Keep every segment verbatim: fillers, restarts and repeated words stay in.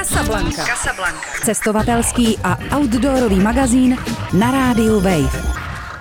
Casablanca. Casablanca. Cestovatelský a outdoorový magazín na rádiu Wave.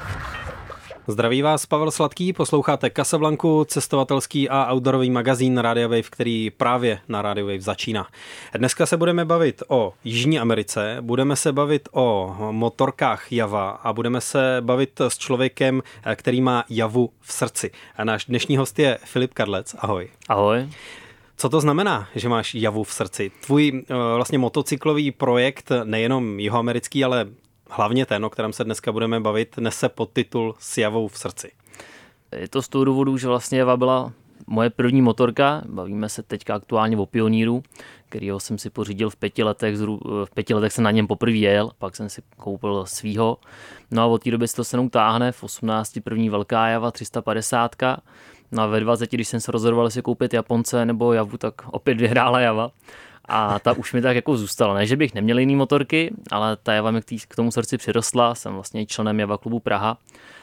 Zdraví vás Pavel Sladký, posloucháte Casablanku, cestovatelský a outdoorový magazín Rádia Wave, který právě na Rádiu Wave začíná. Dneska se budeme bavit o Jižní Americe, budeme se bavit o motorkách Java a budeme se bavit s člověkem, který má Javu v srdci. A náš dnešní host je Filip Kadlec. Ahoj. Ahoj. Co to znamená, že máš Javu v srdci? Tvůj vlastně motocyklový projekt, nejenom jihoamerický, ale hlavně ten, o kterém se dneska budeme bavit, nese podtitul S Javou v srdci. Je to z toho důvodu, že vlastně Java byla moje první motorka. Bavíme se teďka aktuálně o Pioníru, kterýho jsem si pořídil v pěti letech. V pěti letech jsem na něm poprvé jel, pak jsem si koupil svýho. No a od té doby se to se mnou táhne. V osmnácti první velká Java tři sta padesát. No a ve dvaceti, když jsem se rozhodoval, jestli koupit Japonce nebo Javu, tak opět vyhrála Java. A ta už mi tak jako zůstala. Ne, že bych neměl jiný motorky, ale ta Java mi k tomu srdci přirostla. Jsem vlastně členem Java klubu Praha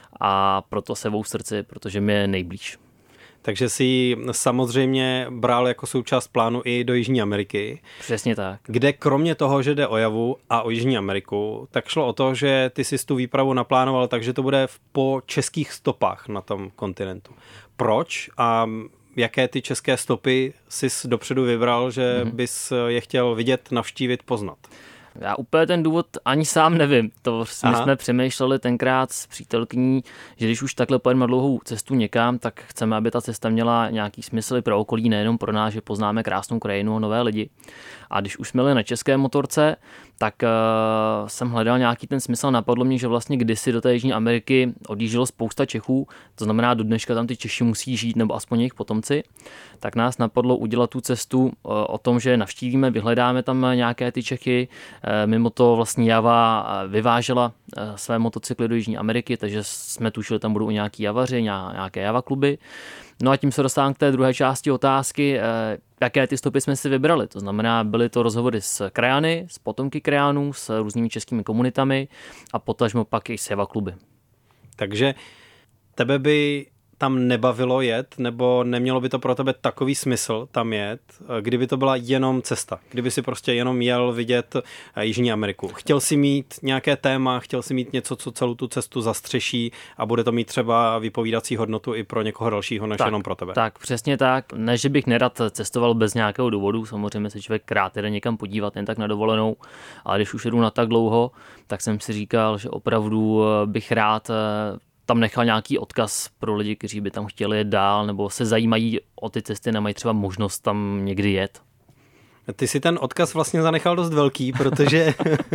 a proto se vou srdci, protože mi je nejblíž. Takže si samozřejmě bral jako součást plánu i do Jižní Ameriky. Přesně tak. Kde kromě toho, že jde o Javu a o Jižní Ameriku, tak šlo o to, že ty si tu výpravu naplánoval, takže to bude po českých stopách na tom kontinentu. Proč a jaké ty české stopy jsi dopředu vybral, že mm-hmm. bys je chtěl vidět, navštívit, poznat? Já úplně ten důvod ani sám nevím. To my jsme přemýšleli tenkrát s přítelkyní, že když už takhle pojedeme dlouhou cestu někam, tak chceme, aby ta cesta měla nějaký smysl i pro okolí, nejenom pro nás, že poznáme krásnou krajinu a nové lidi. A když už jsme jeli na české motorce, tak uh, jsem hledal nějaký ten smysl. Napadlo mě, že vlastně kdysi do té Jižní Ameriky odjíždělo spousta Čechů, to znamená do dneška tam ty Češi musí žít, nebo aspoň jejich potomci, tak nás napadlo udělat tu cestu uh, o tom, že navštívíme, vyhledáme tam nějaké ty Čechy. Uh, mimo to vlastně Java vyvážela uh, své motocykly do Jižní Ameriky, takže jsme tušili, tam budou nějaký Javaři, nějaké Java kluby. No a tím se dostávám k té druhé části otázky, jaké ty stopy jsme si vybrali. To znamená, byly to rozhovory s krajany, s potomky krajanů, s různými českými komunitami a potažmo pak i s Java kluby. Takže tebe by tam nebavilo jet, nebo nemělo by to pro tebe takový smysl tam jet, kdyby to byla jenom cesta, kdyby si prostě jenom jel vidět Jižní Ameriku. Chtěl si mít nějaké téma, chtěl si mít něco, co celou tu cestu zastřeší a bude to mít třeba vypovídací hodnotu i pro někoho dalšího, než tak, jenom pro tebe. Tak, přesně tak. Ne, že bych nerad cestoval bez nějakého důvodu, samozřejmě se člověk krát jde někam podívat jen tak na dovolenou, ale když už jedu na tak dlouho, tak jsem si říkal, že opravdu bych rád tam nechal nějaký odkaz pro lidi, kteří by tam chtěli jet dál nebo se zajímají o ty cesty, nemají třeba možnost tam někdy jet. Ty si ten odkaz vlastně zanechal dost velký, protože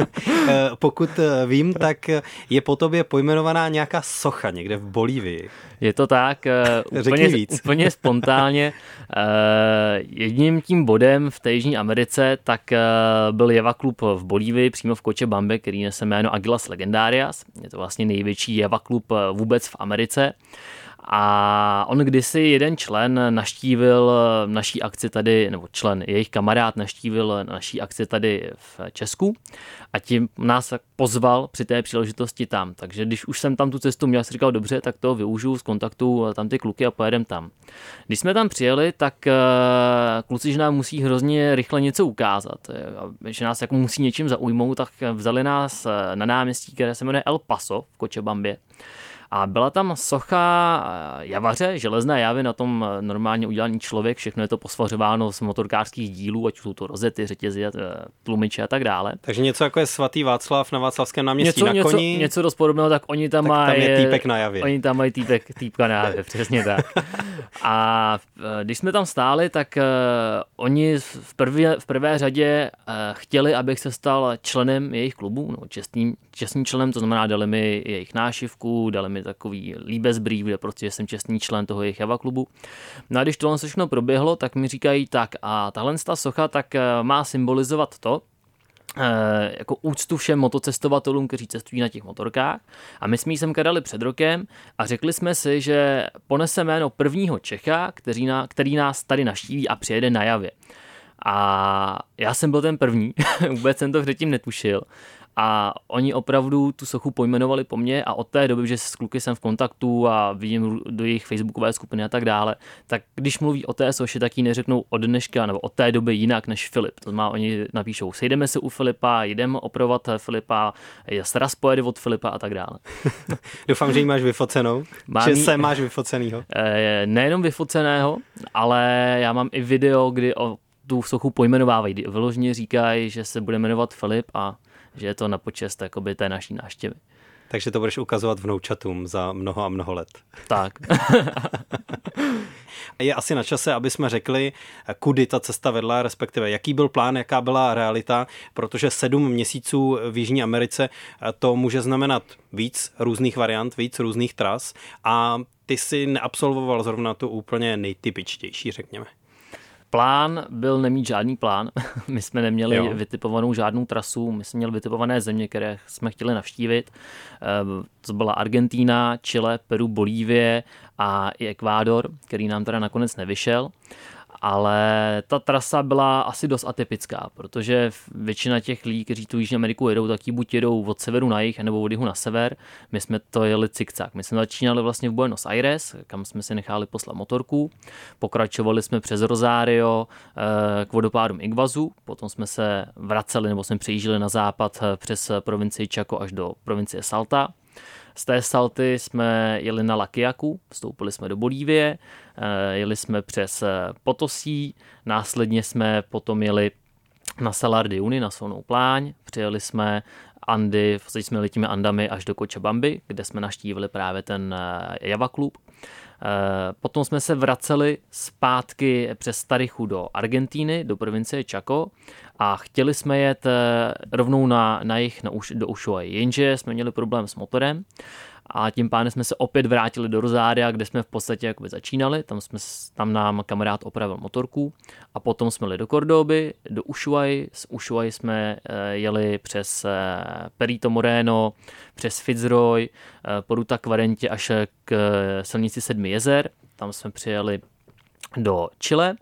pokud vím, tak je po tobě pojmenovaná nějaká socha někde v Bolívii. Je to tak, úplně, úplně spontánně. Jedním tím bodem v té Jižní Americe tak byl Java klub v Bolívii, přímo v Cochabambě, který nese jméno Aguilas Legendarias. Je to vlastně největší Java klub vůbec v Americe. A on kdysi jeden člen naštívil naší akci tady, nebo člen, jejich kamarád naštívil naší akci tady v Česku a tím nás pozval při té příležitosti tam. Takže když už jsem tam tu cestu měl, jsem říkal, dobře, tak to využiju z kontaktu tam ty kluky a pojedem tam. Když jsme tam přijeli, tak kluci, že nám musí hrozně rychle něco ukázat, že nás jako musí něčím zaujmout, tak vzali nás na náměstí, které se jmenuje El Paso v Cochabambě. A byla tam socha javaře, železné javy, na tom normálně udělaný člověk, všechno je to posvařováno z motorkářských dílů, ať jsou to rozety, řetězy, tlumiče a tak dále. Takže něco jako je svatý Václav na Václavském náměstí něco, na něco, koni. Něco dost podobného, tak oni tam tak mají... tam je týpek na javě. Oni tam mají týpek, týpka na javě, přesně tak. A když jsme tam stáli, tak oni v prvé, v prvé řadě chtěli, abych se stal členem jejich klubu, no, čestným, čestným členem, to znamená, dali mi jejich nášivku, dali mi takový líbezbrief, kde prostě jsem čestný člen toho jejich Java klubu. No a když tohle všechno proběhlo, tak mi říkají tak a tahle socha tak má symbolizovat to, jako úctu všem motocestovatelům, kteří cestují na těch motorkách. A my jsme ji semka dali před rokem a řekli jsme si, že ponese jméno prvního Čecha, který, na, který nás tady navštíví a přijede na Javě. A já jsem byl ten první, vůbec jsem to předtím netušil. a oni opravdu tu sochu pojmenovali po mně a od té doby, že s kluky jsem v kontaktu a vidím do jejich facebookové skupiny a tak dále, tak když mluví o té soše, tak jí neřeknou od dneška nebo od té doby jinak než Filip. To znamená, oni napíšou, sejdeme se u Filipa, jdeme opravovat Filipa, sraz pojede od Filipa a tak dále. Doufám, že ji máš vyfocenou, Mám že se máš vyfocenýho. Nejenom vyfoceného, ale já mám i video, kdy o tu sochu pojmenovávají. Vyloženě říkají, že se bude jmenovat Filip a že je to na počest jakoby té naší návštěvy. Takže to budeš ukazovat vnoučatům za mnoho a mnoho let. Tak. Je asi na čase, aby jsme řekli, kudy ta cesta vedla, respektive jaký byl plán, jaká byla realita, protože sedm měsíců v Jižní Americe to může znamenat víc různých variant, víc různých tras a ty si neabsolvoval zrovna tu úplně nejtypičtější, řekněme. Plán byl nemít žádný plán. My jsme neměli jo. vytipovanou žádnou trasu, my jsme měli vytipované země, které jsme chtěli navštívit. To byla Argentína, Chile, Peru, Bolívie a i Ekvádor, který nám teda nakonec nevyšel. Ale ta trasa byla asi dost atypická, protože většina těch lidí, kteří tu Jižní Ameriku jedou, tak ji buď jedou od severu na jih, nebo od jihu na sever. My jsme to jeli cikcak. My jsme začínali vlastně v Buenos Aires, kam jsme si nechali poslat motorku. Pokračovali jsme přes Rosario k vodopádům Iguazu, potom jsme se vraceli, nebo jsme přejížděli na západ přes provincii Chaco až do provincie Salta. Z té Salty jsme jeli na La Quiacu, vstoupili jsme do Bolívie, jeli jsme přes Potosí, následně jsme potom jeli na Salar de Uyuni, na Solnou pláň, přijeli jsme Andy, v podstatě jsme jeli těmi Andami až do Cochabamby, kde jsme navštívili právě ten Java klub. Potom jsme se vraceli zpátky přes Tarichu do Argentíny, do provincie Chaco a chtěli jsme jet rovnou na, na jih na, do Ushuaí, jenže jsme měli problém s motorem a tím pádem jsme se opět vrátili do Rosaria, kde jsme v podstatě jakoby začínali, tam, jsme, tam nám kamarád opravil motorku a potom jsme jeli do Cordoby, do Ushuaí, z Ushuaí jsme jeli přes Perito Moreno, přes Fitzroy, po Ruta Quarente až k silnici Sedmi jezer, tam jsme přijeli do Chile,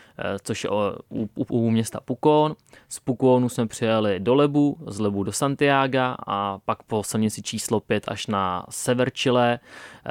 což je u, u, u města Pucón. Z Pucónu jsme přijeli do Lebu, z Lebu do Santiaga a pak po silnici číslo pět až na sever Chile.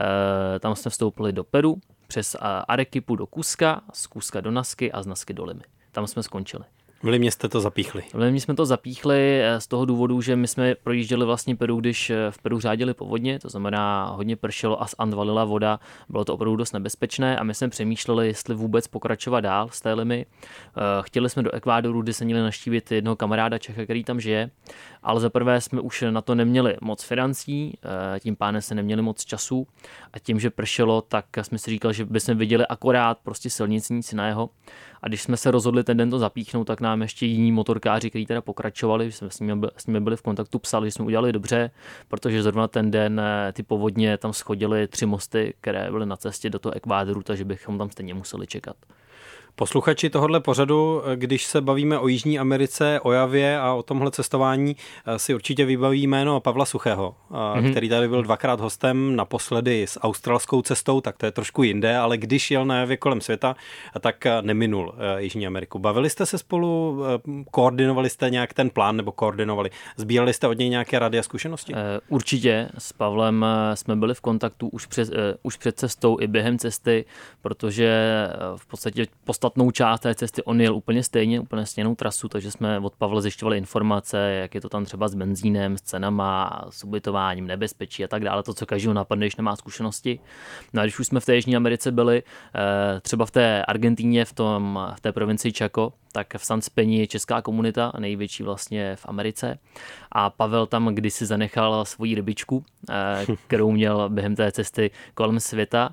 Tam jsme vstoupili do Peru, přes Arequipu do Cusca, z Cusca do Nasky a z Nasky do Limy. Tam jsme skončili. V Limě jste to zapíchli. V Limě jsme to zapíchli z toho důvodu, že my jsme projížděli vlastně Peru, když v Peru řádili povodně, to znamená hodně pršelo a z And valila voda, bylo to opravdu dost nebezpečné a my jsme přemýšleli, jestli vůbec pokračovat dál z té Limy. Chtěli jsme do Ekvádoru, kde se měli navštívit jednoho kamaráda Čecha, který tam žije, ale za prvé jsme už na to neměli moc financí, tím pádem se neměli moc času a tím, že pršelo, tak jsme si říkali, že bychom viděli akorát prostě silnici, nic jiného. A když jsme se rozhodli ten den to zapíchnout, tak nám ještě jiní motorkáři, kteří teda pokračovali, jsme s nimi, byli, s nimi byli v kontaktu, psali, že jsme udělali dobře, protože zrovna ten den ty povodně tam schodily tři mosty, které byly na cestě do toho Ekvádoru, takže bychom tam stejně museli čekat. Posluchači tohohle pořadu, když se bavíme o Jižní Americe, o Javě a o tomhle cestování, si určitě vybaví jméno Pavla Suchého, mm-hmm. který tady byl dvakrát hostem, naposledy s australskou cestou, tak to je trošku jinde, ale když jel na Javě kolem světa, tak neminul Jižní Ameriku. Bavili jste se spolu, koordinovali jste nějak ten plán nebo koordinovali? Sbírali jste od něj nějaké rady a zkušenosti? Určitě, s Pavlem jsme byli v kontaktu už před, už před cestou i během cesty, protože v podstatě podstatnou část té cesty on jel úplně stejně, úplně stejnou trasu, takže jsme od Pavla zjišťovali informace, jak je to tam třeba s benzínem, s cenama, s ubytováním, nebezpečí a tak dále, to, co každého napadne, když nemá zkušenosti. No a když už jsme v té Jižní Americe byli, třeba v té Argentíně, v, tom, v té provincii Chaco, tak v San Speni je česká komunita, největší vlastně v Americe. A Pavel tam kdysi zanechal svoji rybičku, kterou měl během té cesty kolem světa,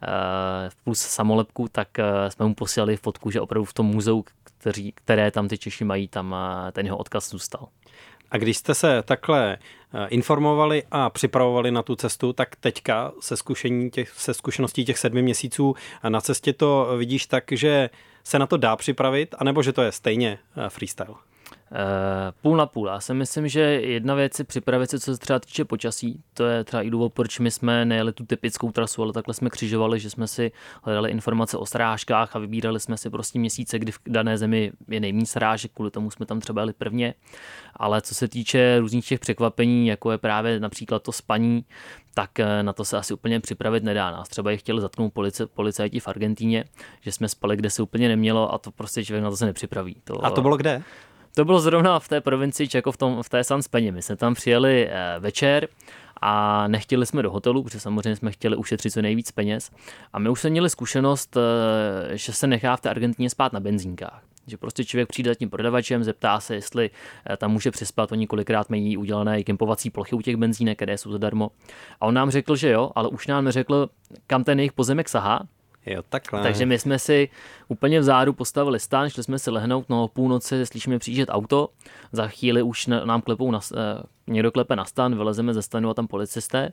plus samolepku, tak jsme mu posílali fotku, že opravdu v tom muzeu, který, které tam ty Češi mají, tam ten jeho odkaz zůstal. A když jste se takhle informovali a připravovali na tu cestu, tak teďka se, zkušení těch, se zkušeností těch sedmi měsíců na cestě to vidíš tak, že se na to dá připravit, anebo že to je stejně freestyle? půl na půl. Já si myslím, že jedna věc je připravit se, co se třeba týče počasí. To je třeba i důvod, proč my jsme nejeli tu typickou trasu, ale takhle jsme křižovali, že jsme si hledali informace o srážkách a vybírali jsme si prostě měsíce, kdy v dané zemi je nejméně srážek, kvůli tomu jsme tam třeba jeli prvně. Ale co se týče různých těch překvapení, jako je právě například to spaní, tak na to se asi úplně připravit nedá. Nás třeba je chtěli zatknout polici, policajti v Argentíně, že jsme spali, kde se úplně nemělo a to prostě člověk na to se nepřipraví. To, a to bylo kde? To bylo zrovna v té provincii Chaco, v, tom, v té San Speně. My jsme tam přijeli večer a nechtěli jsme do hotelu, protože samozřejmě jsme chtěli ušetřit co nejvíc peněz. A my už jsme měli zkušenost, že se nechá v té Argentíně spát na benzínkách. Že prostě člověk přijde za tím prodavačem, zeptá se, jestli tam může přespat, oni kolikrát mají udělané kempovací plochy u těch benzínek, které jsou zadarmo. A on nám řekl, že jo, ale už nám neřekl, kam ten jejich pozemek sahá. Jo, takhle. Takže my jsme si úplně vzadu postavili stán, šli jsme si lehnout, no o půlnoci slyšíme přijíždět auto, za chvíli už nám klepou na, někdo klepe na stan, vylezeme ze stanu a tam policisté.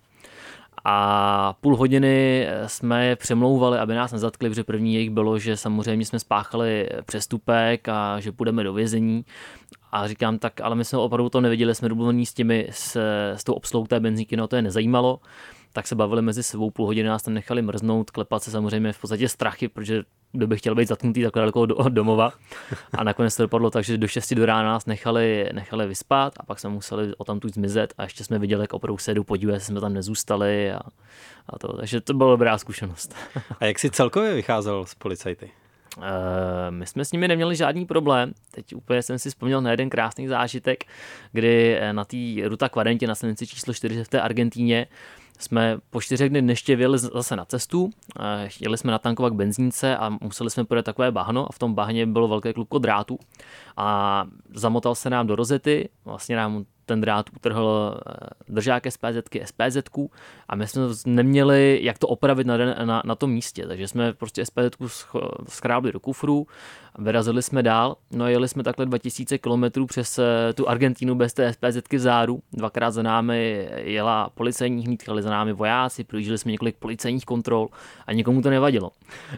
A půl hodiny jsme je přemlouvali, aby nás nezatkli, protože první jejich bylo, že samozřejmě jsme spáchali přestupek a že půjdeme do vězení. A říkám, tak ale my jsme opravdu to nevěděli, jsme domluvení s těmi, s, s tou obsluhou té benzínky, no to je nezajímalo. Tak se bavili mezi sebou, půl hodiny nás tam nechali mrznout, klepat se samozřejmě v podstatě strachy, protože kdo by chtěl být zatknutý takhle daleko od, od domova. A nakonec to dopadlo tak, že do šesti do rána nás nechali, nechali vyspat a pak jsme museli o tamtud zmizet a ještě jsme viděli, jak opravdu se jdu podívat, jestli jsme tam nezůstali a, a to. Takže to byla dobrá zkušenost. A jak jsi celkově vycházel z policajty? Uh, my jsme s nimi neměli žádný problém. Teď úplně jsem si vzpomněl na jeden krásný zážitek, kdy na té Ruta Quarenta na silnici číslo čtyři v té Argentíně jsme po čtyřech dnech neštěvěli zase na cestu, jeli jsme natankovat k benzínce a museli jsme pojet takové bahno a v tom bahně bylo velké klubko drátu a zamotal se nám do rozety, vlastně nám ten drát utrhl držák SPZky, SPZku a my jsme neměli jak to opravit na, na, na tom místě, takže jsme prostě SPZku skrábli do kufru, vyrazili jsme dál, no a jeli jsme takhle dva tisíce kilometrů přes tu Argentínu bez té SPZky vzadu, dvakrát za námi jela policejní hlídka, jeli za námi vojáci, projížděli jsme několik policejních kontrol a nikomu to nevadilo.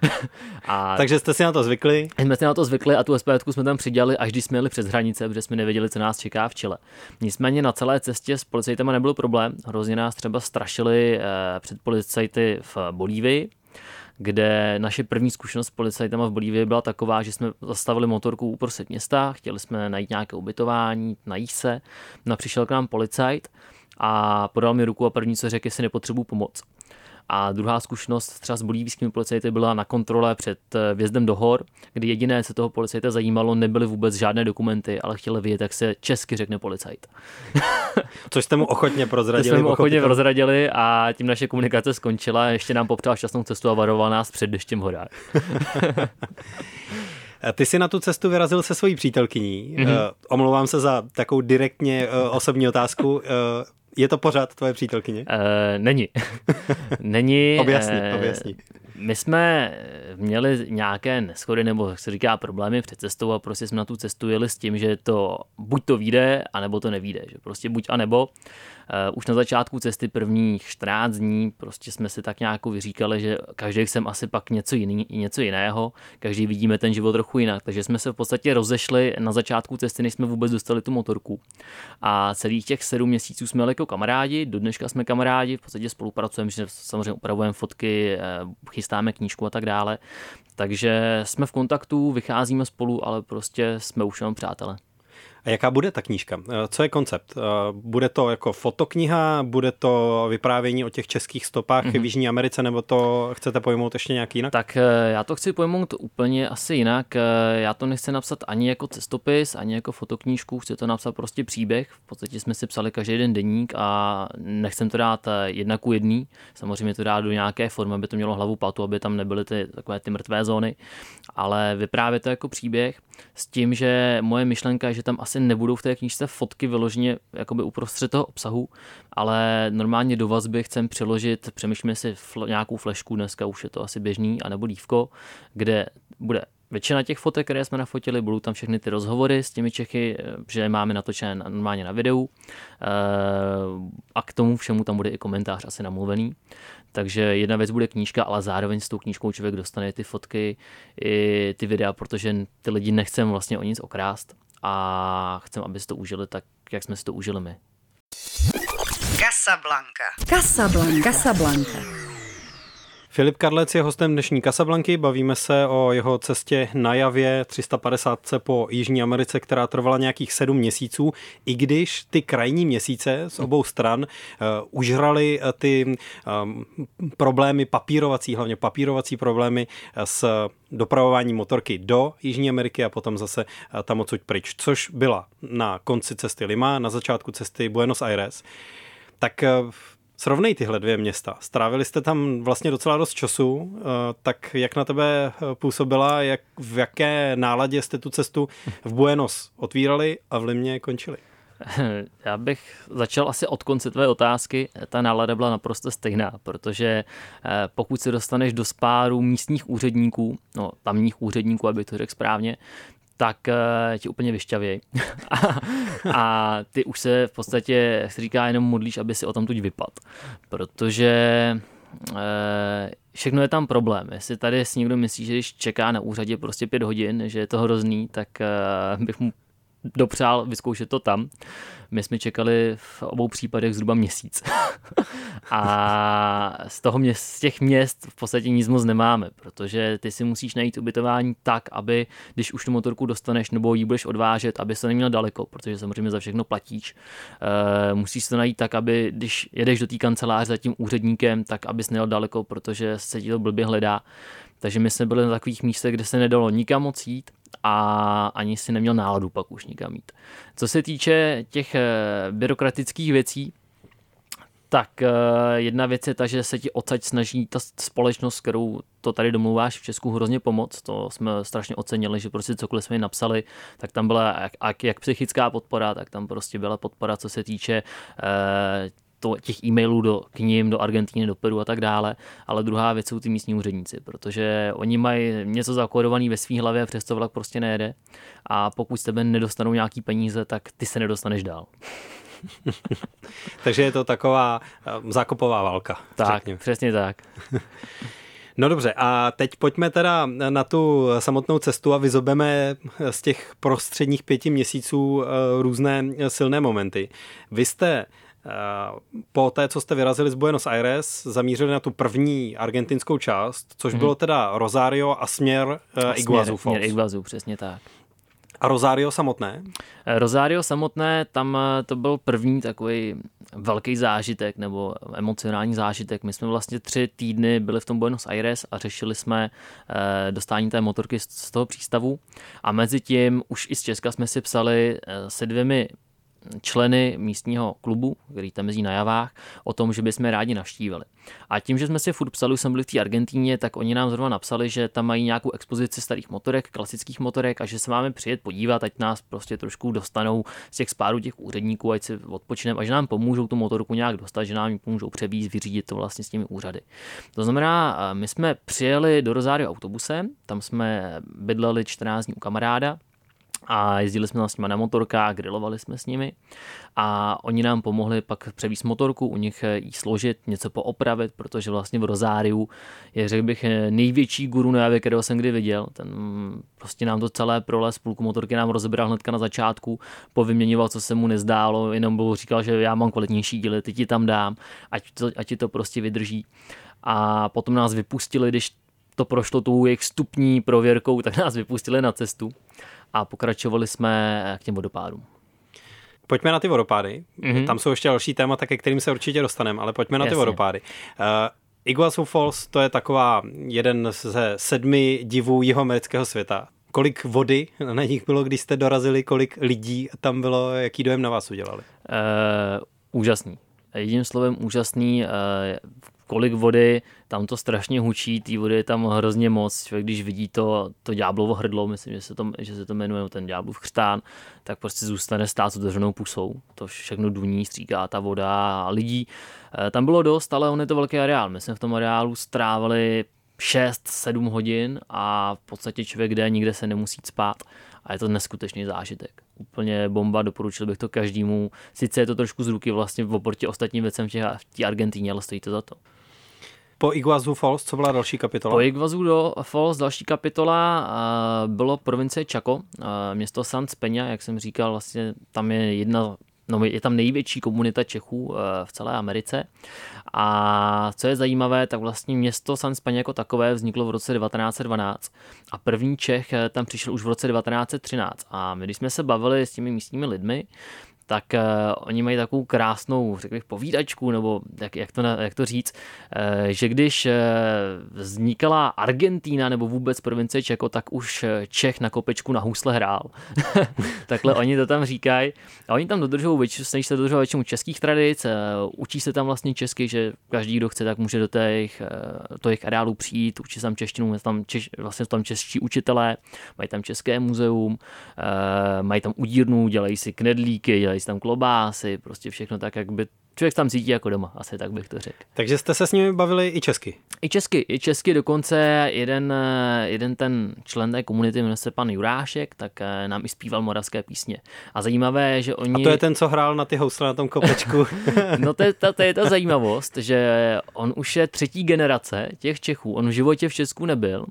A takže jste si na to zvykli? Jsme si na to zvykli a tu SPZku jsme tam přidělali, až když jsme jeli přes hranice, protože jsme nevěděli, co nás čeká v Chile. Nicméně na celé cestě s policajtama nebyl problém, hrozně nás třeba strašili před policajty v Bolívii, kde naše první zkušenost s policajtama v Bolívii byla taková, že jsme zastavili motorku uprostřed města, chtěli jsme najít nějaké ubytování, najíst se, no přišel k nám policajt a podal mi ruku a první, co řekl, jestli nepotřebuji pomoc. A druhá zkušenost třeba s bolívijskými policajty byla na kontrole před vjezdem do hor, kdy jediné, co toho policajta zajímalo, nebyly vůbec žádné dokumenty, ale chtěli vědět, jak se česky řekne policajt. Což jste mu ochotně prozradili. Což jsme mu ochotně prozradili a tím naše komunikace skončila. Ještě nám popřál šťastnou cestu a varoval nás před deštěm v horách. Ty jsi na tu cestu vyrazil se svojí přítelkyní. Mm-hmm. Uh, omlouvám se za takovou direktně uh, osobní otázku. Uh, Je to pořád tvoje přítelkyně? Uh, není. není. Objasni, uh, objasni. My jsme měli nějaké neshody nebo, jak se říká, problémy před cestou a prostě jsme na tu cestu jeli s tím, že to buď to vyjde, anebo to nevyjde. Že prostě buď a nebo. Uh, už na začátku cesty prvních čtrnáct dní prostě jsme si tak nějak vyříkali, že každý jsem asi pak něco, jiný, něco jiného, každý vidíme ten život trochu jinak, takže jsme se v podstatě rozešli na začátku cesty, než jsme vůbec dostali tu motorku. A celých těch sedm měsíců jsme jeli jako kamarádi, do dneška jsme kamarádi, v podstatě spolupracujeme, že samozřejmě upravujeme fotky, chystáme knížku a tak dále, takže jsme v kontaktu, vycházíme spolu, ale prostě jsme už jenom přátelé. A jaká bude ta knížka? Co je koncept? Bude to jako fotokniha, bude to vyprávění o těch českých stopách mm-hmm. v Jižní Americe, nebo to chcete pojmout ještě nějak jinak? Tak já to chci pojmout úplně asi jinak. Já to nechci napsat ani jako cestopis, ani jako fotoknížku, chci to napsat prostě příběh. V podstatě jsme si psali každý den deník a nechcem to dát jedna ku jedný. Samozřejmě to dát do nějaké formy, aby to mělo hlavu patu, aby tam nebyly ty, takové ty mrtvé zóny, ale vyprávět to jako příběh s tím, že moje myšlenka je, že tam asi nebudou v té knížce fotky vyloženě jakoby uprostřed toho obsahu, ale normálně do vazby chcem přiložit, přemýšlíme si fl- nějakou flešku, dneska už je to asi běžný, anebo dívko, kde bude většina těch fotek, které jsme nafotili, budou tam všechny ty rozhovory s těmi Čechy, že máme natočené normálně na videu a k tomu všemu tam bude i komentář asi namluvený. Takže jedna věc bude knížka, ale zároveň s tou knížkou člověk dostane ty fotky i ty videa, protože ty lidi nechcem vlastně o nic okrást. a chceme, aby si to užili tak, jak jsme si to užili my. Casablanca. Casablanca. Casablanca. Filip Kadlec je hostem dnešní Casablanky, bavíme se o jeho cestě na javě tři sta padesát po Jižní Americe, která trvala nějakých sedm měsíců, i když ty krajní měsíce z obou stran uh, užrali ty um, problémy papírovací, hlavně papírovací problémy s dopravováním motorky do Jižní Ameriky a potom zase uh, tam odsud pryč, což byla na konci cesty Lima, na začátku cesty Buenos Aires. Tak uh, srovnej tyhle dvě města. Strávili jste tam vlastně docela dost času, tak jak na tebe působila, jak, v jaké náladě jste tu cestu v Buenos otvírali a v Limě končili? Já bych začal asi od konce tvé otázky. Ta nálada byla naprosto stejná, protože pokud se dostaneš do spáru místních úředníků, no tamních úředníků, aby to řekl správně, tak uh, ti úplně vyšťavěj. a, a ty už se v podstatě, jak se říká, jenom modlíš, aby si o tam tuď vypad. Protože uh, všechno je tam problém. Jestli tady si někdo myslí, že když čeká na úřadě prostě pět hodin, že je to hrozný, tak uh, bych mu dopřál vyzkoušet to tam. My jsme čekali v obou případech zhruba měsíc. A z, toho měst, z těch měst v podstatě nic moc nemáme, protože ty si musíš najít ubytování tak, aby když už tu motorku dostaneš nebo ji budeš odvážet, aby se neměl daleko, protože samozřejmě za všechno platíš. E, musíš to najít tak, aby když jedeš do té kanceláře za tím úředníkem, tak abys nejel daleko, protože se ti to blbě hledá. Takže my jsme byli na takových místech, kde se nedalo nikam moc jít a ani si neměl náladu pak už nikam jít. Co se týče těch byrokratických věcí, tak jedna věc je ta, že se ti odsaď snaží ta společnost, kterou to tady domluváš v Česku, hrozně pomoct. To jsme strašně ocenili, že prostě cokoliv jsme jim napsali, tak tam byla jak, jak psychická podpora, tak tam prostě byla podpora, co se týče eh, to, těch e-mailů do, k ním, do Argentiny, do Peru a tak dále, ale druhá věc jsou ty místní úředníci, protože oni mají něco zakódovaný ve svý hlavě a přesto vlak prostě nejede a pokud z tebe nedostanou nějaký peníze, tak ty se nedostaneš dál. Takže je to taková zákopová válka. Tak, řekněme. Přesně tak. No dobře, a teď pojďme teda na tu samotnou cestu a vyzobeme z těch prostředních pěti měsíců různé silné momenty. Vy jste po té, co jste vyrazili z Buenos Aires, zamířili na tu první argentinskou část, což mm-hmm. bylo teda Rosario a směr uh, Iguazu Falls. Směr Iguazu, přesně tak. A Rosario samotné? Rosario samotné, tam to byl první takový velký zážitek nebo emocionální zážitek. My jsme vlastně tři týdny byli v tom Buenos Aires a řešili jsme dostání té motorky z toho přístavu a mezi tím už i z Česka jsme si psali se dvěmi členy místního klubu, který tam jezdí na javách, o tom, že bychom rádi navštívili. A tím, že jsme si furt psali, už jsem byl v té Argentíně, tak oni nám zrovna napsali, že tam mají nějakou expozici starých motorek, klasických motorek a že se máme přijet podívat, ať nás prostě trošku dostanou z těch spárů těch úředníků, ať si odpočineme a že nám pomůžou tu motorku nějak dostat, že nám ji pomůžou převízt, vyřídit to vlastně s těmi úřady. To znamená, my jsme přijeli do Rosario autobusem, tam jsme bydleli čtrnáct dní u kamaráda, a jezdili jsme s nimi na motorkách, grilovali jsme s nimi a oni nám pomohli pak převízt motorku, u nich jí složit, něco poopravit, protože vlastně v Rosáriu je, řekl bych, největší guru na javě, kterého jsem kdy viděl. Ten prostě nám to celé prolez, půlku motorky nám rozebral hnedka na začátku, povyměňoval, co se mu nezdálo, jenom byl říkal, že já mám kvalitnější díly, ty ti tam dám, ať to, ať ti to prostě vydrží. A potom nás vypustili, když to prošlo tou jejich vstupní prověrkou, tak nás vypustili na cestu a pokračovali jsme k těm vodopádům. Pojďme na ty vodopády. Mm-hmm. Tam jsou ještě další témata, ke kterým se určitě dostaneme, ale pojďme na ty Jasně. vodopády. Uh, Iguazu Falls, to je taková jeden ze sedmi divů jihoamerického světa. Kolik vody na nich bylo, když jste dorazili, kolik lidí tam bylo, jaký dojem na vás udělali? Uh, úžasný. Jedním slovem úžasný. Uh, kolik vody, tam to strašně hučí, té vody je tam hrozně moc. Člověk, když vidí to, to ďáblovo hrdlo, myslím, že se to, že se to jmenuje ten ďáblův chřtán, tak prostě zůstane stát s otevřenou pusou. To všechno duní, stříká ta voda a lidí. Tam bylo dost, ale on je to velký areál. My jsme v tom areálu strávili šest sedm hodin a v podstatě člověk jde, nikde se nemusí spát. A je to neskutečný zážitek. Úplně bomba, doporučil bych to každému. Sice je to trošku z ruky vlastně v oproti ostatním věcem v té Argentíně, ale stojí to za to. po Iguazu Falls, co byla další kapitola? Po Iguazu do Falls další kapitola bylo provincie Chaco, město San Peña, jak jsem říkal, vlastně tam je jedna, no je tam největší komunita Čechů v celé Americe. A co je zajímavé, tak vlastně město San Peña jako takové vzniklo v roce devatenáct set dvanáct a první Čech tam přišel už v roce devatenáct set třináct. A my, když jsme se bavili s těmi místními lidmi, tak uh, oni mají takovou krásnou, řekl bych, povídačku, nebo jak, jak, to, jak to říct, uh, že když uh, vznikala Argentína nebo vůbec provincie Chaco, tak už Čech na kopečku na housle hrál. Takhle oni to tam říkají. A oni tam dodržují většinu, snaží se dodržovat většinu českých tradic, uh, učí se tam vlastně česky, že každý, kdo chce, tak může do těch, uh, do těch areálů přijít, učí se tam češtinu, tam češ, vlastně tam čeští učitelé, mají tam české muzeum, uh, mají tam udírnu, dělají si knedlíky, dělají si tam klobásy, prostě všechno tak, jak by člověk tam cítí jako doma, asi tak bych to řekl. Takže jste se s nimi bavili i česky? I česky, i česky dokonce jeden, jeden ten člen té komunity, jmenuje se pan Jurášek, tak nám i zpíval moravské písně. A zajímavé je, že oni... A to je ten, co hrál na ty housle na tom kopečku? No to je, ta, to je ta zajímavost, že on už je třetí generace těch Čechů, on v životě v Česku nebyl,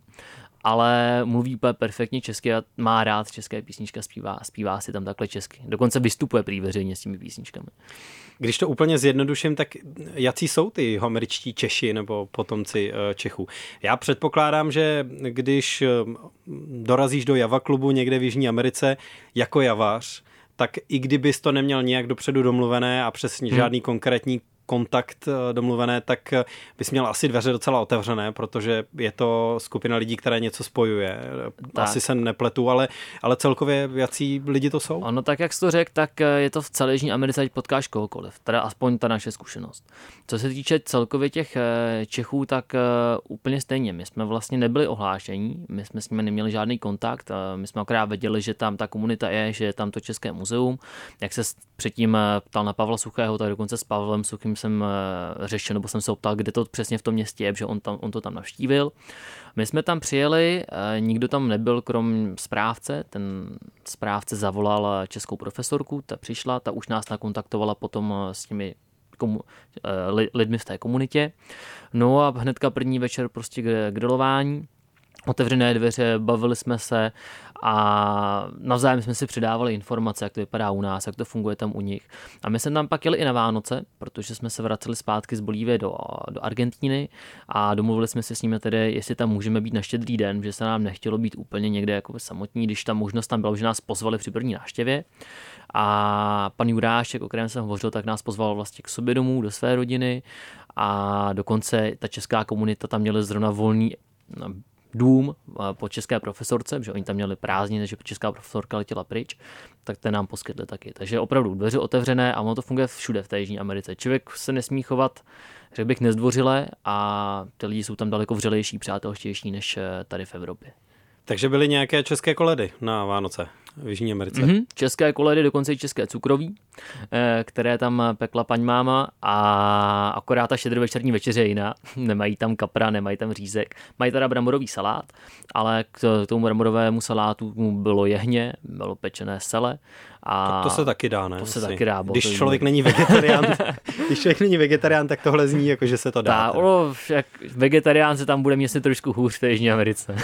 ale mluví úplně perfektně česky a má rád české písničky, zpívá, zpívá si tam takhle česky. Dokonce vystupuje prý veřejně s těmi písničkami. Když to úplně zjednoduším, tak jací jsou ty američtí Češi nebo potomci Čechů? Já předpokládám, že když dorazíš do Java klubu někde v Jižní Americe jako javař, tak i kdybys to neměl nějak dopředu domluvené a přesně hmm. žádný konkrétní kontakt domluvené, tak bys měl asi dveře docela otevřené, protože je to skupina lidí, které něco spojuje. Tak. Asi se nepletu, ale, ale celkově jací lidi to jsou? Ano, tak jak jsi to řekl, tak je to v celé Jižní Americe, ať potkáš kohokoliv. Teda aspoň ta naše zkušenost. Co se týče celkově těch Čechů, tak úplně stejně. My jsme vlastně nebyli ohlášení, my jsme s nimi neměli žádný kontakt, my jsme akorát věděli, že tam ta komunita je, že je tam to České muzeum. Jak se předtím ptal na Pavla Suchého, tak dokonce s Pavlem Suchým jsem řešil, nebo jsem se optal, kde to přesně v tom městě je, že on, tam, on to tam navštívil. My jsme tam přijeli, nikdo tam nebyl krom správce, ten správce zavolal českou profesorku, ta přišla, ta už nás nakontaktovala potom s těmi komu, lidmi v té komunitě. No a hnedka první večer prostě k grilování, otevřené dveře, bavili jsme se a navzájem jsme si předávali informace, jak to vypadá u nás, jak to funguje tam u nich. A my jsme tam pak jeli i na Vánoce, protože jsme se vraceli zpátky z Bolívie do, do Argentíny a domluvili jsme se s nimi tedy, jestli tam můžeme být na Štědrý den, že se nám nechtělo být úplně někde jako samotní, když ta možnost tam byla, že nás pozvali při první návštěvě. A pan Jurášek, o kterém jsem hovořil, tak nás pozval vlastně k sobě domů, do své rodiny a dokonce ta česká komunita tam měla zrovna volný dům po české profesorce, že oni tam měli prázdniny, že česká profesorka letěla pryč, tak ten nám poskytli taky. Takže opravdu dveře otevřené a ono to funguje všude v té Jižní Americe. Člověk se nesmí chovat, řekl bych, nezdvořile a ty lidi jsou tam daleko vřelejší, přátelštější než tady v Evropě. Takže byly nějaké české koledy na Vánoce v Jižní Americe? Mm-hmm. České koledy, dokonce i české cukroví, které tam pekla paní máma a akorát ta štědrovečerní večeře je jiná. Nemají tam kapra, nemají tam řízek. Mají teda bramborový salát, ale k tomu bramborovému salátu bylo jehně, bylo pečené sele. A to se taky dá, ne? To se taky dá. Když člověk není vegetarián, když člověk není vegetarián, tak tohle zní jako, že se to dá. Tá, ono, jak vegetarián se tam bude mít trošku hůř v té Jižní Americe.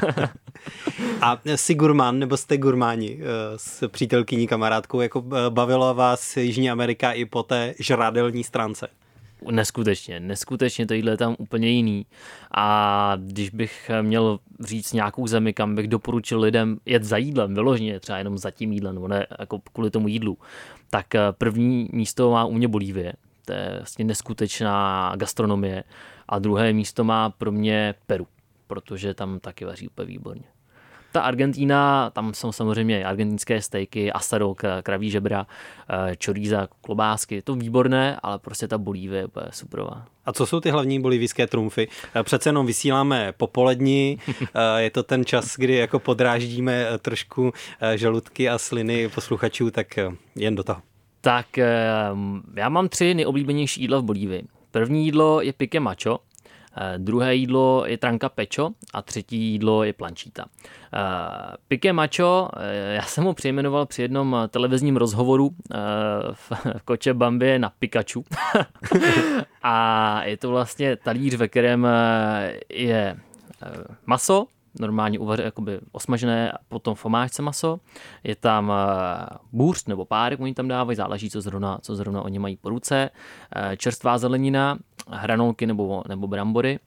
A jsi gurmán, nebo jste gurmáni s přítelkyní, kamarádkou, jako bavila vás Jižní Amerika i po té žradelní stránce? Neskutečně, neskutečně to jídlo je tam úplně jiný. A když bych měl říct nějakou zemi, kam bych doporučil lidem jet za jídlem, vyloženě třeba jenom za tím jídlem, nebo ne jako kvůli tomu jídlu, tak první místo má u mě Bolívie. To je vlastně neskutečná gastronomie. A druhé místo má pro mě Peru, protože tam taky vaří úplně výborně. Ta Argentína, tam jsou samozřejmě argentinské stejky, asado, kraví žebra, čoriza, klobásky, to výborné, ale prostě ta Bolívie je úplně superová. A co jsou ty hlavní bolívijské trumfy? Přece jenom vysíláme popolední, je to ten čas, kdy jako podráždíme trošku žaludky a sliny posluchačů, tak jen do toho. Tak já mám tři nejoblíbenější jídla v Bolívii. První jídlo je pique macho, Druhé jídlo je tranka pecho a třetí jídlo je plančíta. Pique macho, já jsem ho přejmenoval při jednom televizním rozhovoru v Cochabambě na Pikachu. A je to vlastně talíř, ve kterém je maso, normálně uvaře, jakoby osmažené, a potom v omáčce maso. Je tam bůřt nebo párek, oni tam dávají, záleží, co zrovna, co zrovna oni mají po ruce. Čerstvá zelenina, hranolky nebo, nebo brambory.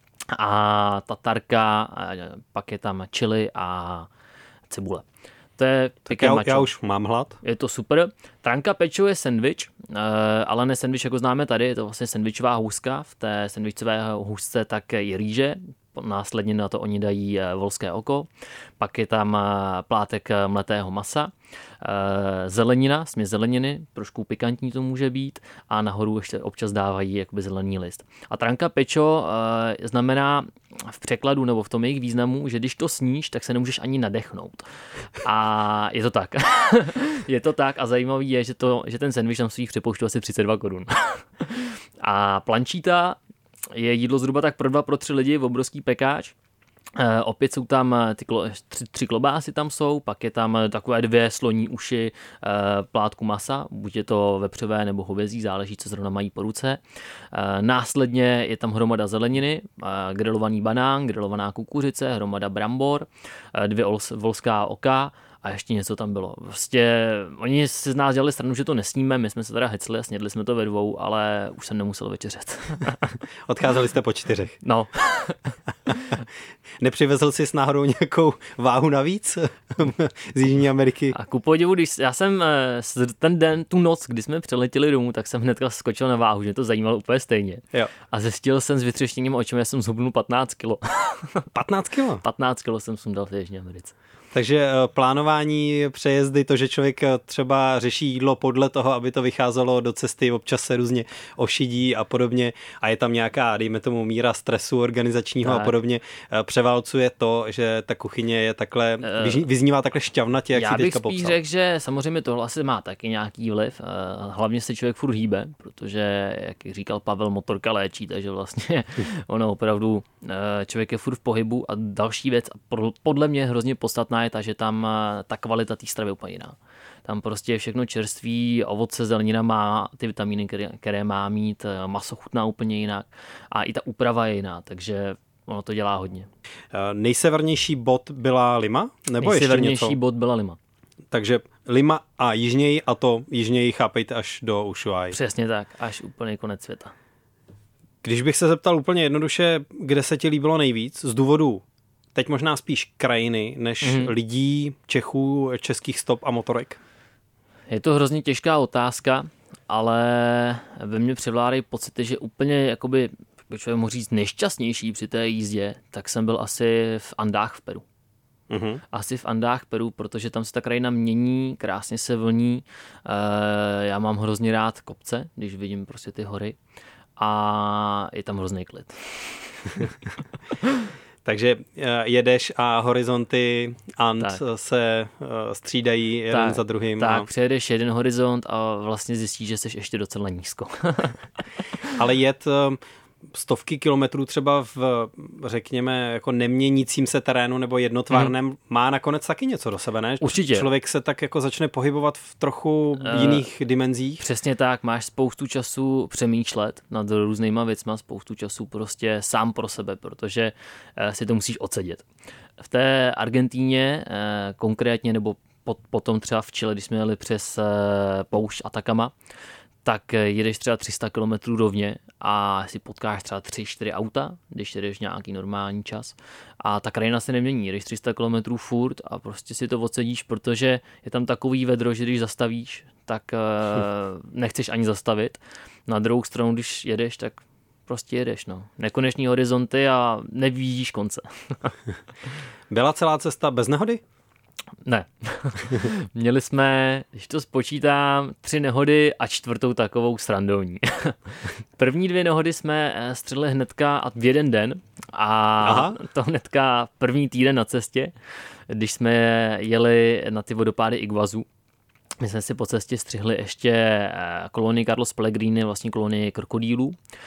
A tatarka, pak je tam chili a cibule. To je tak já, já už mám hlad. Je to super. Tranka pecho je sendvič, ale ne sendvič, jako známe tady, je to vlastně sendvičová hůzka. V té sendvičové hůzce tak je rýže, následně na to oni dají volské oko, pak je tam plátek mletého masa, zelenina, směs zeleniny, trošku pikantní to může být, a nahoru ještě občas dávají jakoby zelený list. A tranka pecho znamená v překladu nebo v tom jejich významu, že když to sníš, tak se nemůžeš ani nadechnout. A je to tak. Je to tak a zajímavý je, že, to, že ten sendvič tam stojí v přepočtu asi třicet dva korun. A plančíta je jídlo zhruba tak pro dva, pro tři lidi, obrovský pekáč. E, opět jsou tam ty klo, tři, tři klobásy tam jsou, pak je tam takové dvě sloní uši e, plátku masa, buď je to vepřové nebo hovězí, záleží, co zrovna mají po ruce. E, následně je tam hromada zeleniny, e, grilovaný banán, grilovaná kukuřice, hromada brambor, e, dvě volská oka, a ještě něco tam bylo. Prostě oni si z nás dělali stranu, že to nesníme, my jsme se teda hecli a snědli jsme to ve dvou, ale už jsem nemusel večeřet. Odcházeli jste po čtyřech. No. Nepřivezl jsi s náhodou nějakou váhu navíc z Jižní Ameriky? A ku podivu, když já jsem ten den, tu noc, kdy jsme přeletěli domů, tak jsem hnedka skočil na váhu, že mě to zajímalo úplně stejně. Jo. A zjistil jsem s vytřeštěním očem, že jsem zhubnul patnáct kilo. patnáct kilo? patnáct kilo jsem sundal v Jižní Americe. Takže plánování přejezdy, to, že člověk třeba řeší jídlo podle toho, aby to vycházelo do cesty, občas se různě ošidí a podobně a je tam nějaká, dejme tomu, míra stresu organizačního tak. a podobně, převálcuje to, že ta kuchyně je takhle, vyznívá takhle šťavnatě, jak já si teďka popsal. Já bych spíš řekl, že samozřejmě tohle asi má taky nějaký vliv, hlavně se člověk furt hýbe, protože, jak říkal Pavel, motorka léčí, takže vlastně ono opravdu, člověk je furt v pohybu a další věc, podle mě hrozně podstatná je ta, že tam ta kvalita té stravy je úplně jiná. Tam prostě všechno čerství, ovoce, zelenina má ty vitamíny, které, které má mít, maso chutná úplně jinak a i ta úprava je jiná, takže ono to dělá hodně. Nejsevernější bod byla Lima? Nebo Nejsevernější ještě něco? bod byla Lima. Takže Lima a jižněji, a to jižněji chápejte až do Ushuaí. Přesně tak, až úplně konec světa. Když bych se zeptal úplně jednoduše, kde se ti líbilo nejvíc, z důvodu teď možná spíš krajiny, než mm. lidí, Čechů, českých stop a motorek? Je to hrozně těžká otázka, ale ve mně převládají pocity, že úplně, jakoby, jak člověk mohl říct, nejšťastnější při té jízdě, tak jsem byl asi v Andách v Peru. Mm-hmm. Asi v Andách Peru, protože tam se ta krajina mění, krásně se vlní. E, já mám hrozně rád kopce, když vidím prostě ty hory. A je tam hrozný klid. Takže jedeš a horizonty And tak. se střídají jeden tak, za druhým. Tak, a... přejedeš jeden horizont a vlastně zjistíš, že jsi ještě docela nízko. Ale jet stovky kilometrů třeba v, řekněme, jako neměnícím se terénu nebo jednotvárném, mm. má nakonec taky něco do sebe, ne? Určitě. Člověk se tak jako začne pohybovat v trochu uh, jiných dimenzích. Přesně tak, máš spoustu času přemýšlet nad různýma věcma, spoustu času prostě sám pro sebe, protože uh, si to musíš odsedět. V té Argentíně uh, konkrétně, nebo pot, potom třeba v Chile, když jsme jeli přes uh, poušť Atacama, tak jedeš třeba tři sta kilometrů rovně a si potkáš třeba tři čtyři auta, když jedeš nějaký normální čas. A ta krajina se nemění, jedeš tři sta kilometrů furt a prostě si to odsedíš, protože je tam takový vedro, že když zastavíš, tak hm. nechceš ani zastavit. Na druhou stranu, když jedeš, tak prostě jedeš. No. Nekoneční horizonty a nevidíš konce. Byla celá cesta bez nehody? Ne. Měli jsme, když to spočítám, tři nehody a čtvrtou takovou srandovní. První dvě nehody jsme střelili hnedka a v jeden den a Aha. to hnedka první týden na cestě, když jsme jeli na ty vodopády Iguazu. My jsme si po cestě střihli ještě kolonii Carlos Pellegrini, vlastně kolonii krokodýlů.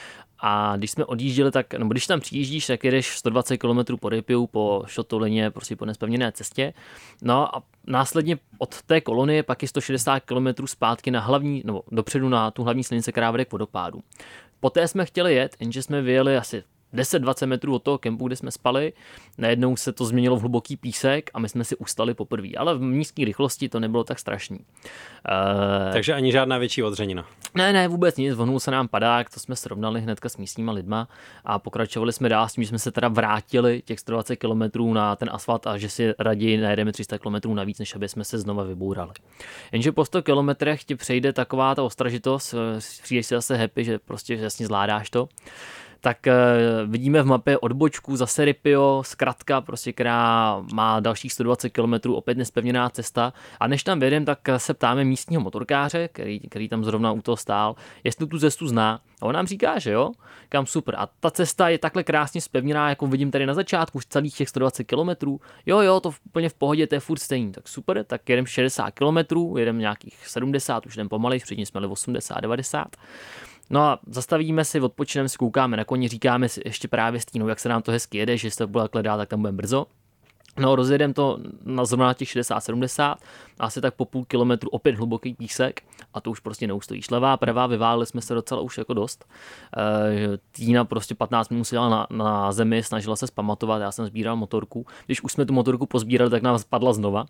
A když jsme odjížděli, tak, nebo když tam přijíždíš, tak jedeš sto dvacet kilometrů po Rypiu, po šotolině, prostě po nespevněné cestě. No a následně od té kolonie pak je sto šedesát kilometrů zpátky na hlavní, nebo dopředu na tu hlavní silnici, která vede k vodopádu. Poté jsme chtěli jet, jenže jsme vyjeli asi deset dvacet metrů od toho kempu, kde jsme spali. Najednou se to změnilo v hluboký písek a my jsme si ustali poprvé. Ale v nízké rychlosti to nebylo tak strašný. Uh, Takže ani žádná větší odřenina. Ne, ne, vůbec nic. Vohnul se nám padák, to jsme srovnali hnedka s místníma lidma a pokračovali jsme dál s tím, že jsme se teda vrátili těch sto dvacet kilometrů na ten asfalt a že si raději najedeme tři sta kilometrů navíc, než aby jsme se znova vybourali. Jenže po sto kilometrech ti přejde taková ta ostražitost, přijdeš si zase happy, že prostě jasně zvládáš to. Tak vidíme v mapě odbočku zase Rypio, zkratka, prostě, která má dalších sto dvacet kilometrů, opět nespevněná cesta. A než tam jedeme, tak se ptáme místního motorkáře, který, který tam zrovna u toho stál, jestli tu cestu zná. A on nám říká, že jo, kam super. A ta cesta je takhle krásně zpevněná, jako vidím tady na začátku, z celých těch sto dvacet kilometrů. Jo, jo, to úplně v pohodě, to je furt stejný. Tak super, tak jedeme šedesát kilometrů, jedeme nějakých sedmdesát, už jdem pomalej, předtím jsme jeli osmdesát devadesát. No a zastavíme si, odpočineme si, koukáme na koni, říkáme si ještě právě s Tínou, jak se nám to hezky jede, že se to bude takhle dál, tak tam budeme brzo. No, rozjedeme to na zrovna těch šedesát sedmdesát, asi tak po půl kilometru opět hluboký písek a to už prostě neustojíš. Levá, pravá, vyválili jsme se docela už jako dost. E, Týna prostě patnáct minut seděla na, na zemi, snažila se zpamatovat, já jsem sbíral motorku. Když už jsme tu motorku pozbírali, tak nám spadla znova.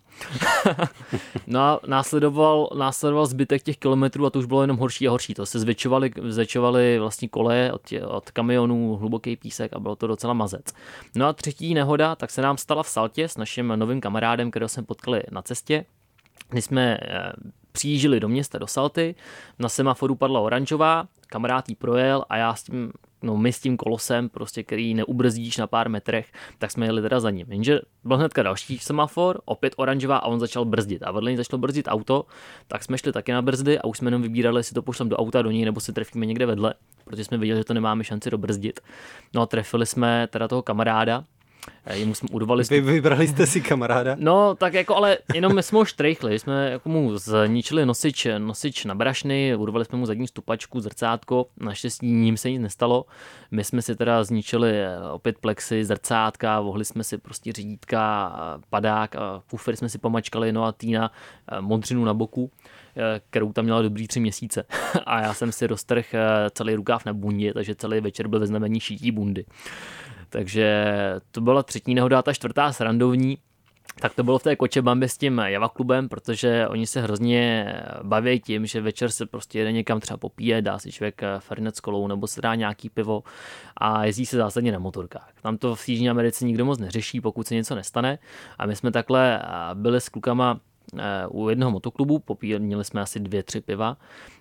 No a následoval, následoval zbytek těch kilometrů a to už bylo jenom horší a horší. To se zvětšovaly, zvětšovaly vlastně koleje od, tě, od kamionů, hluboký písek a bylo to docela mazec. No a třetí nehoda, tak se nám stala v Saltě s naším novým kamarádem, kterého jsme potkali na cestě. Když jsme přijížděli do města, do Salty, na semaforu padla oranžová, kamarád jí projel a já s tím, no my s tím kolosem, prostě, který neubrzdíš na pár metrech, tak jsme jeli teda za ním. Jenže byl hnedka další semafor, opět oranžová a on začal brzdit. A vedle něj začalo brzdit auto, tak jsme šli taky na brzdy a už jsme jenom vybírali, jestli to pošlem do auta do něj, nebo se trefíme někde vedle, protože jsme viděli, že to nemáme šanci dobrzdit. No a trefili jsme teda toho kamaráda. Jemu jsme urvali... Vy vybrali jste si kamaráda? No, tak jako, ale jenom my jsme ho štrejchli, jsme jako mu zničili nosič, nosič na brašny, urvali jsme mu zadní stupačku, zrcátko, naštěstí ním se nic nestalo. My jsme si teda zničili opět plexy, zrcátka, vohli jsme si prostě řídítka, padák a kufer jsme si pomačkali, no a Týna modřinu na boku, kterou tam měla dobrý tři měsíce. A já jsem si roztrhl celý rukáv na bundě, takže celý večer byl ve znamení šítí bundy. Takže to byla třetí nehoda, ta čtvrtá srandovní, tak to bylo v té Kočebambě s tím Java klubem, protože oni se hrozně baví tím, že večer se prostě jede někam třeba popíjet, dá si člověk fernet s kolou nebo se dá nějaký pivo a jezdí se zásadně na motorkách. Tam to v Jižní Americe nikdo moc neřeší, pokud se něco nestane. A my jsme takhle byli s klukama u jednoho motoklubu, popíjeli jsme asi dvě, tři piva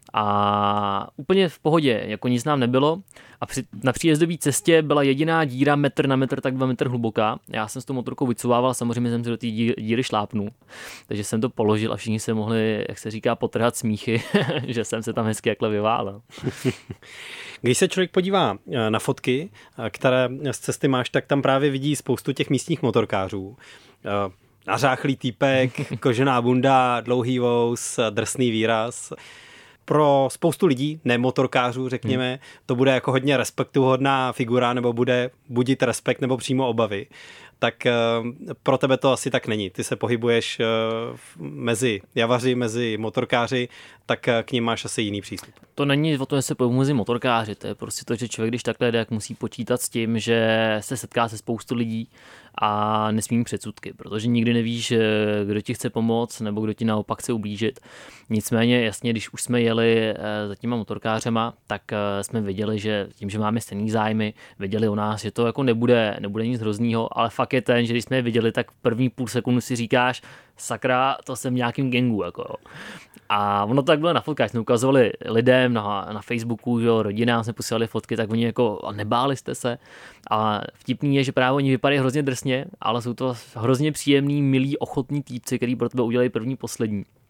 a úplně v pohodě, jako nic nám nebylo a při, na příjezdové cestě byla jediná díra metr na metr, tak dva metr hluboká. Já jsem s tou motorkou vycuvával, samozřejmě jsem si do té díry šlápnul, takže jsem to položil a všichni se mohli, jak se říká, potrhat smíchy, že jsem se tam hezky jakhle vyválel. Když se člověk podívá na fotky, které z cesty máš, tak tam právě vidí spoustu těch místních motorkářů. Nařáchlý týpek, kožená bunda, dlouhý vous, drsný výraz. Pro spoustu lidí, ne motorkářů, řekněme, hmm. to bude jako hodně respektuhodná figura, nebo bude budit respekt nebo přímo obavy. Tak pro tebe to asi tak není. Ty se pohybuješ mezi javaři, mezi motorkáři, tak k nim máš asi jiný přístup. To není o tom, že se pohybuji mezi motorkáři, to je prostě to, že člověk, když takhle jde, jak musí počítat s tím, že se setká se spoustu lidí a nesmí mít předsudky, protože nikdy nevíš, kdo ti chce pomoct nebo kdo ti naopak chce ublížit. Nicméně, jasně, když už jsme jeli za těma motorkářema, tak jsme viděli, že tím, že máme stejný zájmy, věděli o nás, že to jako nebude, nebude nic hroznýho, ale fakt je ten, že když jsme je viděli, tak první půl sekundu si říkáš, sakra, to jsem v nějakým gangu. Jako. A ono tak bylo na fotkách, jsme ukazovali lidem na, na Facebooku, jo, rodinám jsme posílali fotky, tak oni jako nebáli jste se. A vtipný je, že právě oni vypadají hrozně drsně, ale jsou to hrozně příjemný, milí, ochotní týpci, který pro tebe udělají první, poslední.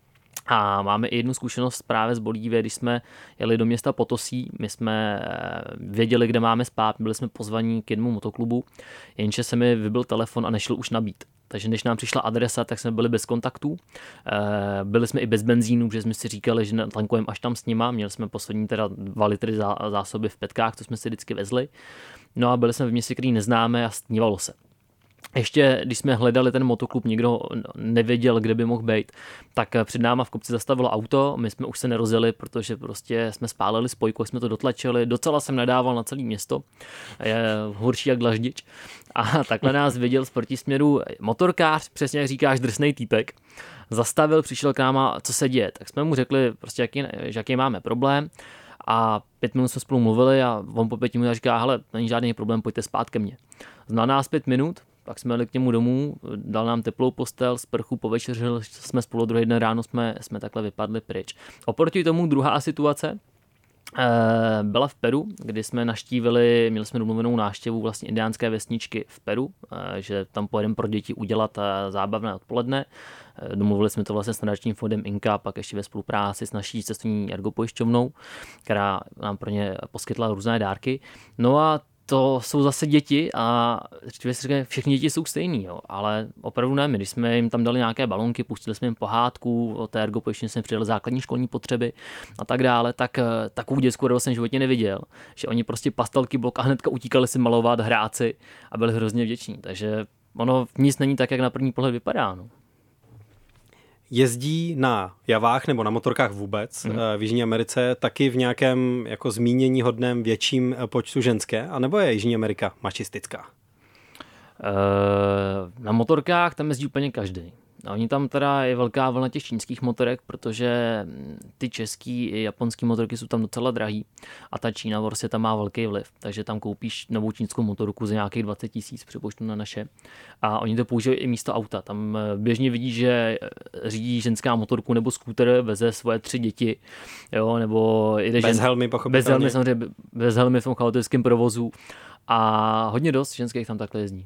A máme i jednu zkušenost právě z Bolívie, když jsme jeli do města Potosí, my jsme věděli, kde máme spát, byli jsme pozvaní k jednomu motoklubu, jenže se mi vybil telefon a nešel už nabít. Takže než nám přišla adresa, tak jsme byli bez kontaktů. Byli jsme i bez benzínu, protože jsme si říkali, že tankujeme až tam s nima. Měli jsme poslední teda dva litry zásoby v petkách, to jsme si vždycky vezli. No a byli jsme v městě, který neznáme a stmívalo se. Ještě, když jsme hledali ten motoklub, nikdo nevěděl, kde by mohl být, tak před náma v kopci zastavilo auto, my jsme už se nerozjeli, protože prostě jsme spálili spojku, jsme to dotlačili, docela jsem nadával na celé město, je horší jak dlaždič. A takhle nás viděl z protisměru motorkář, přesně jak říkáš, drsnej týpek, zastavil, přišel k náma, co se děje, tak jsme mu řekli, prostě jaký, jaký máme problém. A pět minut jsme spolu mluvili a on po pěti minutách říká, hele, není žádný problém, pojďte spát ke mně. Znal nás pět minut, pak jsme jeli k němu domů, dal nám teplou postel, sprchu, povečeřili jsme spolu, druhý den ráno jsme, jsme takhle vypadli pryč. Oproti tomu druhá situace byla v Peru, kdy jsme naštívili, měli jsme domluvenou návštěvu vlastně indiánské vesničky v Peru, že tam pojedeme pro děti udělat zábavné odpoledne. Domluvili jsme to vlastně s nadačním fondem Inka, pak ještě ve spolupráci s naší cestovní ergopojišťovnou, která nám pro ně poskytla různé dárky. No a to jsou zase děti a si říkají, všechny děti jsou stejný, jo, ale opravdu ne, my, když jsme jim tam dali nějaké balonky, pustili jsme jim pohádku, o té ergopojišťovně jsme přidali základní školní potřeby a tak dále, tak takovou dětskou radost jsem v životě neviděl, že oni prostě pastelky blok a hnedka utíkali si malovat, hrát si a byli hrozně vděční, takže ono nic není tak, jak na první pohled vypadá, no. Jezdí na javách nebo na motorkách vůbec hmm. v Jižní Americe taky v nějakém jako zmínění hodném větším počtu ženské, anebo je Jižní Amerika mačistická? Na motorkách tam jezdí úplně každý. A oni tam teda je velká vlna těch čínských motorek, protože ty český i japonský motorky jsou tam docela drahý a ta Čína vlastně tam má velký vliv, takže tam koupíš novou čínskou motorku za nějakých dvacet tisíc přepočtu na naše a oni to používají i místo auta. Tam běžně vidí, že řídí ženská motorku nebo skúter, veze svoje tři děti, jo, nebo jde bez žen... helmy pochopitelně. Bez helmy samozřejmě, bez helmy v tom chaotickém provozu a hodně dost ženských tam takhle jezdí.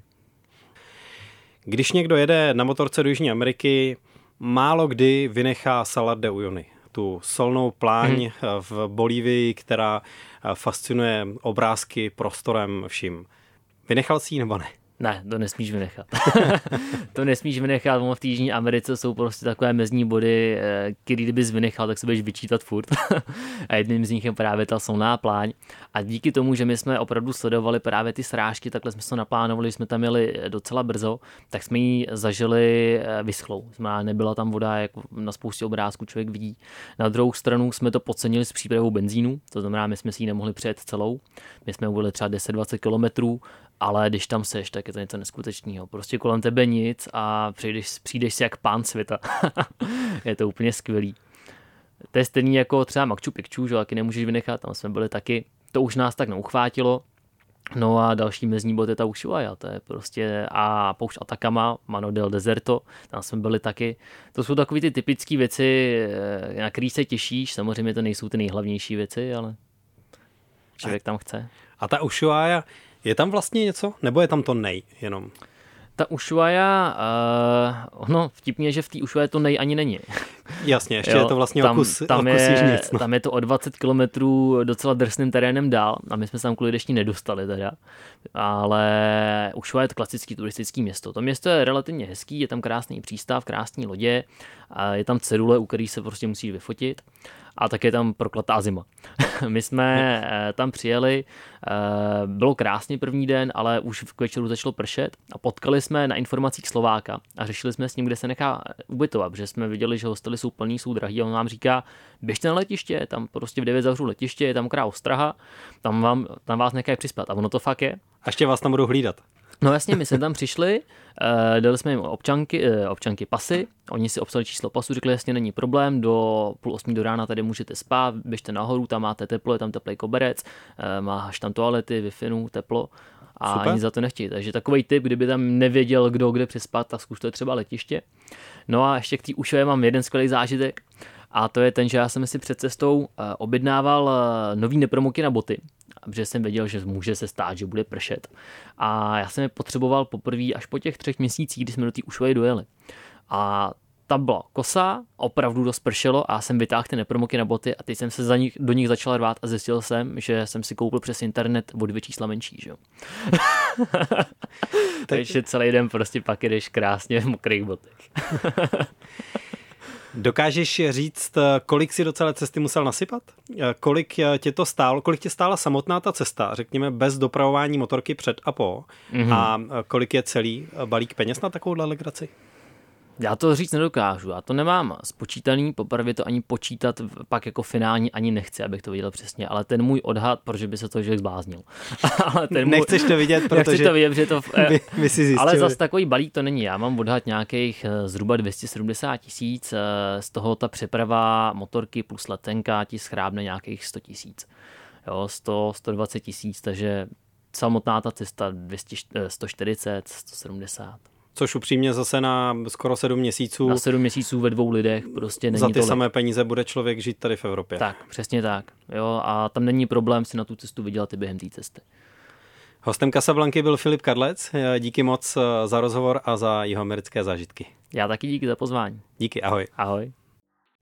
Když někdo jede na motorce do Jižní Ameriky, málo kdy vynechá Salar de Uyuni, tu solnou pláň hmm. v Bolívii, která fascinuje obrázky, prostorem, vším. Vynechal jsi ji nebo ne? Ne, to nesmíš vynechat. to nesmíš vynechat, v té Jižní Americe jsou prostě takové mezní body, který kdybys vynechal, tak se budeš vyčítat furt. A jedním z nich je právě ta solná pláň. A díky tomu, že my jsme opravdu sledovali právě ty srážky, takhle jsme to naplánovali, jsme tam jeli docela brzo, tak jsme ji zažili vyschlou. Nebyla tam voda, jak na spoustě obrázků člověk vidí. Na druhou stranu jsme to podcenili s přípravou benzínu, to znamená, my jsme si ji nemohli přejet celou. My jsme uvolili třeba deset dvacet kilometrů, ale když tam seš, tak je to něco neskutečného. Prostě kolem tebe nic a přijdeš, přijdeš si jak pán světa. Je to úplně skvělý. To je stejný jako třeba Machu Picchu, že taky nemůžeš vynechat, tam jsme byli taky. To už nás tak neuchvátilo. No a další mezní bod je ta Ushuaia, to je prostě a poušť Atacama, Mano del Deserto, tam jsme byli taky. To jsou takové ty typické věci, na který se těšíš, samozřejmě to nejsou ty nejhlavnější věci, ale člověk tam chce. A ta Ushuaia, je tam vlastně něco? Nebo je tam to nej jenom? Ta Ushuaia, uh, no vtipně, že v té Ushuaia to nej ani není. Jasně, ještě jo, je to vlastně tam, okus, tam okus je, jižnic. No. Tam je to o dvacet kilometrů docela drsným terénem dál a my jsme se tam kvůli dešti nedostali teda. Ale Ushuaia je to klasický turistický město. To město je relativně hezký, je tam krásný přístav, krásný lodě, a je tam cedule, u kterých se prostě musí vyfotit. A tak je tam prokletá zima. My jsme tam přijeli, bylo krásný první den, ale už k večeru začalo pršet a potkali jsme na informacích Slováka a řešili jsme s ním, kde se nechá ubytovat, protože jsme viděli, že hostely jsou plný, jsou drahý a on nám říká, běžte na letiště, tam prostě v devět zavřu letiště, je tam krá ostraha, tam, vám, tam vás nechají přispat a ono to fakt je. A ještě vás tam budou hlídat. No jasně, my jsme tam přišli, uh, dali jsme jim občanky, uh, občanky pasy, oni si obsali číslo pasu, řekli, jasně není problém, do půl osmí do rána tady můžete spát, běžte nahoru, tam máte teplo, je tam teplý koberec, uh, máš tam toalety, Wi-Fi, teplo a Super. Ani za to nechtějí. Takže takovej typ, kdyby tam nevěděl, kdo kde přespat, tak zkuste třeba letiště. No a ještě k té Ushuaii mám jeden skvělý zážitek. A to je ten, že já jsem si před cestou objednával nový nepromoky na boty, protože jsem věděl, že může se stát, že bude pršet. A já jsem je potřeboval poprvé až po těch třech měsících, kdy jsme do té Ushuaii dojeli. A ta byla kosa, opravdu dost pršelo a já jsem vytáhl ty nepromoky na boty a teď jsem se za nich, do nich začal rvát a zjistil jsem, že jsem si koupil přes internet o dvě čísla menší, že jo. Takže celý den prostě pak jdeš krásně v mokrých botech. Dokážeš říct, kolik si do celé cesty musel nasypat? Kolik tě to stálo, kolik tě stála samotná ta cesta, řekněme bez dopravování motorky před a po, mm-hmm. a kolik je celý balík peněz na takovouhle legraci? Já to říct nedokážu, já to nemám spočítaný, popravdě to ani počítat pak jako finální ani nechci, abych to viděl přesně, ale ten můj odhad, protože by se to člověk zbláznil. Ale ten můj, nechceš to vidět, protože nechci to vidět, protože to, by, by si zjistil. Ale zase takový balík to není, já mám odhad nějakých zhruba dvě stě sedmdesát tisíc, z toho ta přeprava motorky plus letenka ti schrábne nějakých sto tisíc. Jo, sto, sto dvacet tisíc, takže samotná ta cesta dvě stě, sto čtyřicet, sto sedmdesát. Což upřímně zase na skoro sedm měsíců. Na sedm měsíců ve dvou lidech prostě není za ty tolik. samé peníze bude člověk žít tady v Evropě. Tak, přesně tak. Jo, a tam není problém si na tu cestu vydělat i během té cesty. Hostem Casablanky byl Filip Kadlec. Díky moc za rozhovor a za jihoamerické zážitky. Já taky díky za pozvání. Díky, ahoj. Ahoj.